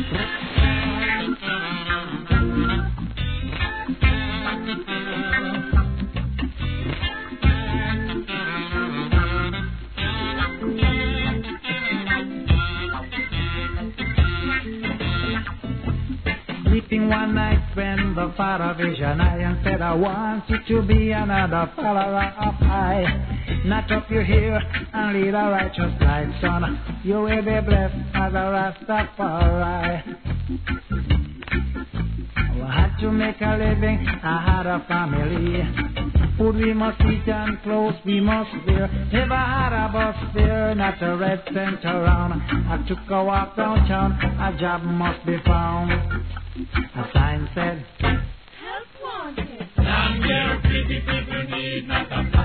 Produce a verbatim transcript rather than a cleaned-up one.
Sleeping one night when the father vision I and said I want you to be another follower of I. Not up your here and lead a righteous life, son. You will be blessed as a Rastafari. I had to make a living, I had a family. Food we must eat and clothes we must wear. Never had a bus fare, not a red cent around. I took a walk downtown, a job must be found. A sign said, help wanted. Down here, pretty people need not a